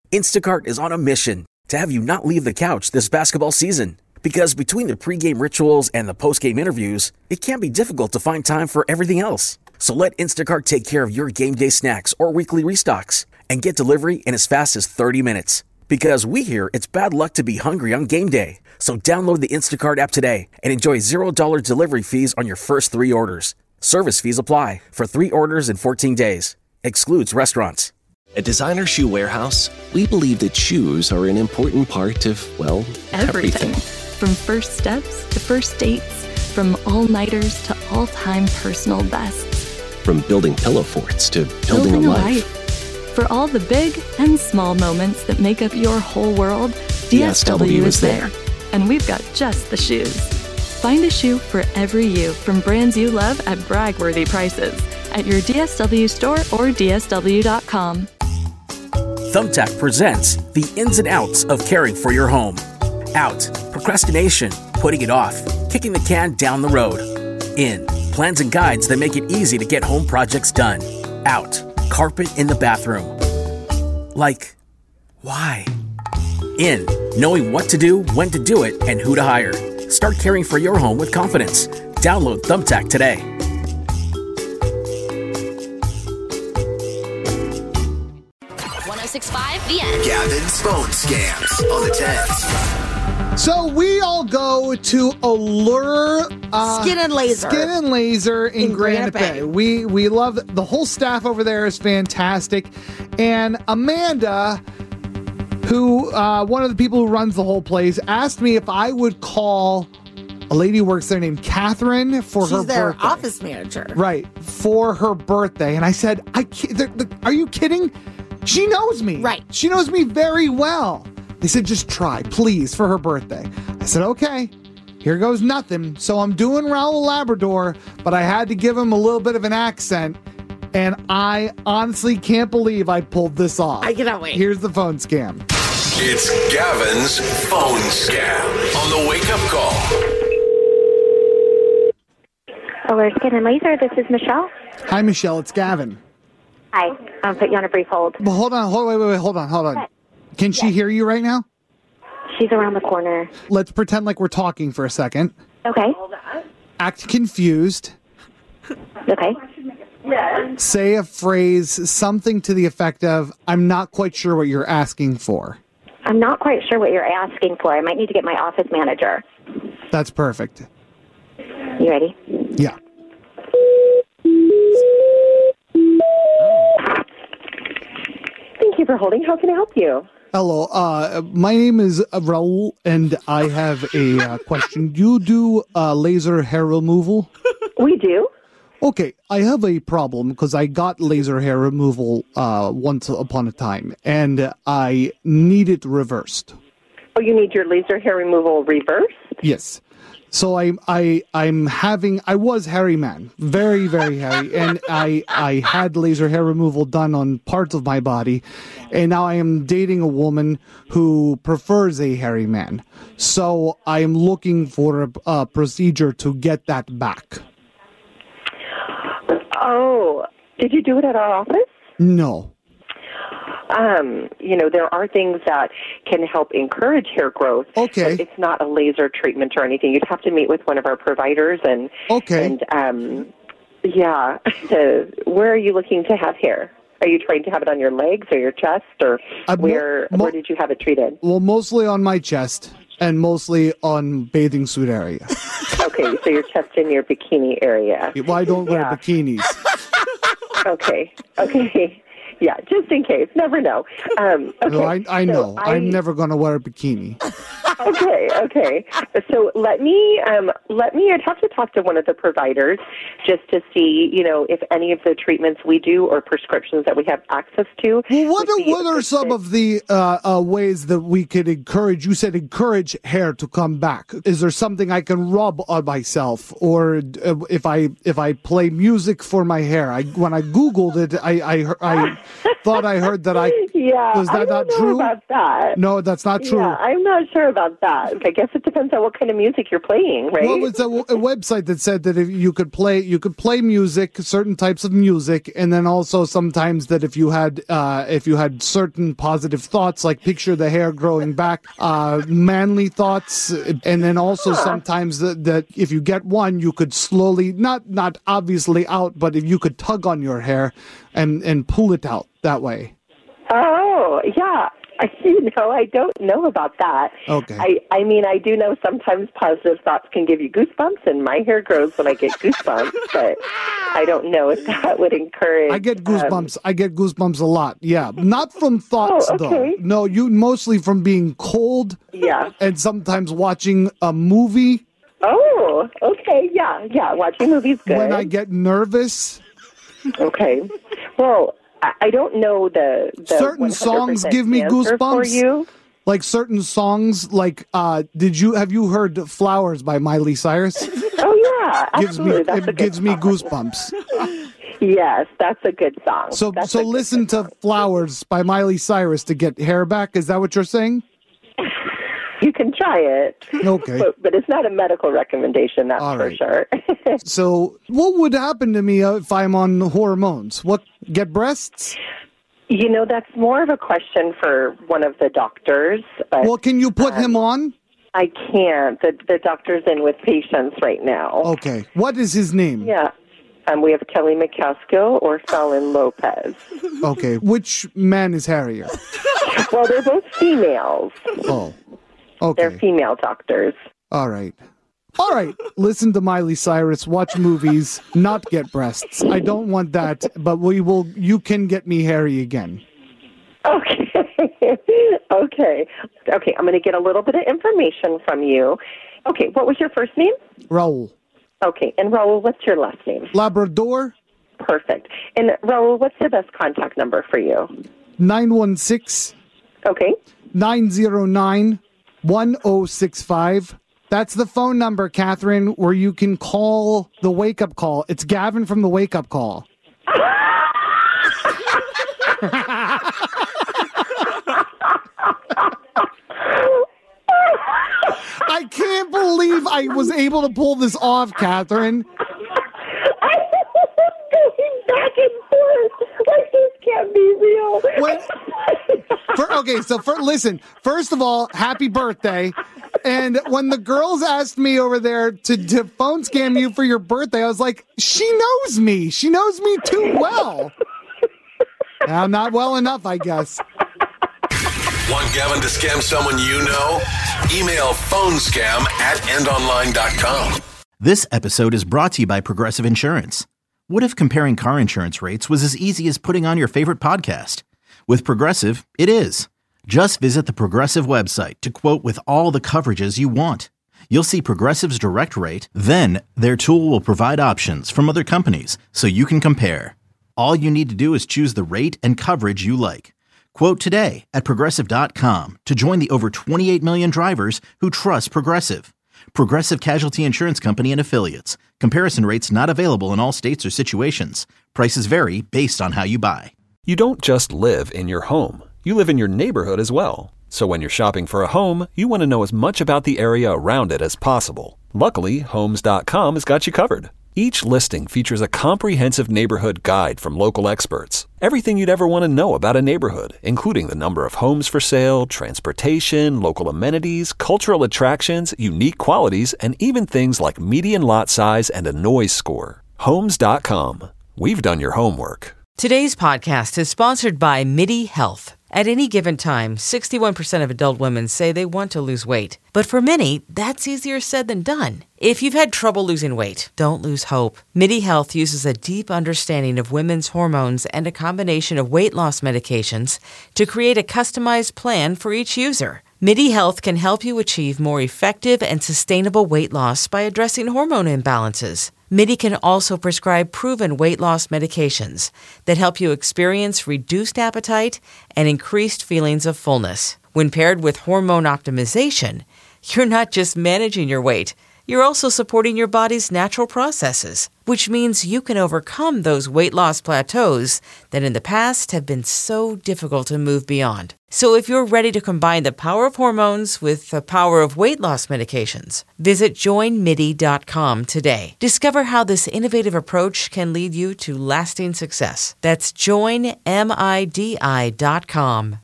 Instacart is on a mission to have you not leave the couch this basketball season. Because between the pregame rituals and the postgame interviews, it can be difficult to find time for everything else. So let Instacart take care of your game day snacks or weekly restocks and get delivery in as fast as 30 minutes. Because we hear it's bad luck to be hungry on game day. So download the Instacart app today and enjoy $0 delivery fees on your first 3 orders. Service fees apply for 3 orders in 14 days. Excludes restaurants. At Designer Shoe Warehouse, we believe that shoes are an important part of, well, everything. From first steps to first dates, from all-nighters to all-time personal bests. From building pillow forts to building a life. For all the big and small moments that make up your whole world, DSW is there. And we've got just the shoes. Find a shoe for every you from brands you love at brag-worthy prices at your DSW store or DSW.com. Thumbtack presents the ins and outs of caring for your home. Out, procrastination, putting it off, kicking the can down the road. In, plans and guides that make it easy to get home projects done. Out, carpet in the bathroom. Like, why? In, knowing what to do, when to do it, and who to hire. Start caring for your home with confidence. Download Thumbtack today. 106.5 The End. Gavin's phone scams on the 10s. So we all go to Allure Skin and Laser in Granite Bay. We love the whole staff over there is fantastic. And Amanda, who one of the people who runs the whole place, asked me if I would call a lady who works there named Catherine for her birthday. She's their office manager. Right, for her birthday. And I said, are you kidding? She knows me. Right. She knows me very well. They said, just try, please, for her birthday. I said, okay, here goes nothing. So I'm doing Raoul Labrador, but I had to give him a little bit of an accent, and I honestly can't believe I pulled this off. I cannot wait. Here's the phone scam. It's Gavin's phone scam on the wake-up call. Hello, Skin and Laser. This is Michelle. Hi, Michelle. It's Gavin. Hi. I'll put you on a brief hold. Well, hold on. Hold on. Can she hear you right now? She's around the corner. Let's pretend like we're talking for a second. Okay. Act confused. Okay. Say a phrase, something to the effect of, I'm not quite sure what you're asking for. I'm not quite sure what you're asking for. I might need to get my office manager. That's perfect. You ready? Yeah. Thank you for holding. How can I help you? Hello, my name is Raul, and I have a question. Do you do laser hair removal? We do. Okay, I have a problem because I got laser hair removal once upon a time, and I need it reversed. Oh, you need your laser hair removal reversed? Yes. So I was hairy man, very, very hairy, and I had laser hair removal done on parts of my body, and now I am dating a woman who prefers a hairy man. So I am looking for a procedure to get that back. Oh, did you do it at our office? No. There are things that can help encourage hair growth. Okay. But it's not a laser treatment or anything. You'd have to meet with one of our providers and. Okay. And where are you looking to have hair? Are you trying to have it on your legs or your chest, or where did you have it treated? Well, mostly on my chest and mostly on bathing suit area. Okay, so your chest and your bikini area. Well, I don't wear bikinis. Okay. Yeah, just in case. Never know. Okay. No, I know. I'm never going to wear a bikini. Okay. So let me. I'd have to talk to one of the providers just to see, if any of the treatments we do or prescriptions that we have access to. Well, what are some of the ways that we could encourage? You said encourage hair to come back. Is there something I can rub on myself, or if I play music for my hair? When I Googled it, I thought I heard that I. Yeah. Was that I don't not know true? About that. No, that's not true. Yeah, I'm not sure about about that. I guess it depends on what kind of music you're playing, right? Well, it's a website that said that if you could play music, certain types of music, and then also sometimes that if you had certain positive thoughts, like picture the hair growing back, manly thoughts, and then also sometimes that if you get one, you could slowly, not obviously out, but if you could tug on your hair and pull it out that way. Oh, yeah. I don't know about that. Okay. I mean, I do know sometimes positive thoughts can give you goosebumps, and my hair grows when I get goosebumps, but I don't know if that would encourage... I get goosebumps. I get goosebumps a lot, yeah. Not from thoughts, though. No, mostly from being cold. Yeah. And sometimes watching a movie. Oh, okay, yeah. Watching movies good. When I get nervous. Okay. Well, I don't know the certain songs give me goosebumps for you. Like certain songs, like have you heard "Flowers" by Miley Cyrus? Oh yeah, absolutely. It gives me goosebumps. Yes, that's a good song. So listen to "Flowers" by Miley Cyrus to get hair back. Is that what you're saying? You can try it. Okay. But it's not a medical recommendation, that's for sure. So what would happen to me if I'm on hormones? Get breasts? That's more of a question for one of the doctors. But, well, can you put him on? I can't. The doctor's in with patients right now. Okay. What is his name? Yeah. We have Kelly McCaskill or Fallon Lopez. Okay. Which man is hairier? Well, they're both females. Oh. Okay. They're female doctors. All right. Listen to Miley Cyrus, watch movies, not get breasts. I don't want that, but you can get me hairy again. Okay. Okay. I'm going to get a little bit of information from you. Okay. What was your first name? Raul. Okay. And Raul, what's your last name? Labrador. Perfect. And Raul, what's the best contact number for you? 916. Okay. 909-1065. That's the phone number, Catherine, where you can call the wake-up call. It's Gavin from the wake-up call. I can't believe I was able to pull this off, Catherine. I was going back and forth. Like, this can't be real. Listen, first of all, happy birthday. And when the girls asked me over there to phone scam you for your birthday, I was like, she knows me. She knows me too well. Now, not well enough, I guess. Want Gavin to scam someone you know? Email phonescam@endonline.com. This episode is brought to you by Progressive Insurance. What if comparing car insurance rates was as easy as putting on your favorite podcast? With Progressive, it is. Just visit the Progressive website to quote with all the coverages you want. You'll see Progressive's direct rate, then their tool will provide options from other companies so you can compare. All you need to do is choose the rate and coverage you like. Quote today at Progressive.com to join the over 28 million drivers who trust Progressive. Progressive Casualty Insurance Company and Affiliates. Comparison rates not available in all states or situations. Prices vary based on how you buy. You don't just live in your home. You live in your neighborhood as well. So when you're shopping for a home, you want to know as much about the area around it as possible. Luckily, Homes.com has got you covered. Each listing features a comprehensive neighborhood guide from local experts. Everything you'd ever want to know about a neighborhood, including the number of homes for sale, transportation, local amenities, cultural attractions, unique qualities, and even things like median lot size and a noise score. Homes.com. We've done your homework. Today's podcast is sponsored by MIDI Health. At any given time, 61% of adult women say they want to lose weight. But for many, that's easier said than done. If you've had trouble losing weight, don't lose hope. MIDI Health uses a deep understanding of women's hormones and a combination of weight loss medications to create a customized plan for each user. MIDI Health can help you achieve more effective and sustainable weight loss by addressing hormone imbalances. MIDI can also prescribe proven weight loss medications that help you experience reduced appetite and increased feelings of fullness. When paired with hormone optimization, you're not just managing your weight, you're also supporting your body's natural processes, which means you can overcome those weight loss plateaus that in the past have been so difficult to move beyond. So if you're ready to combine the power of hormones with the power of weight loss medications, visit joinmidi.com today. Discover how this innovative approach can lead you to lasting success. That's joinmidi.com.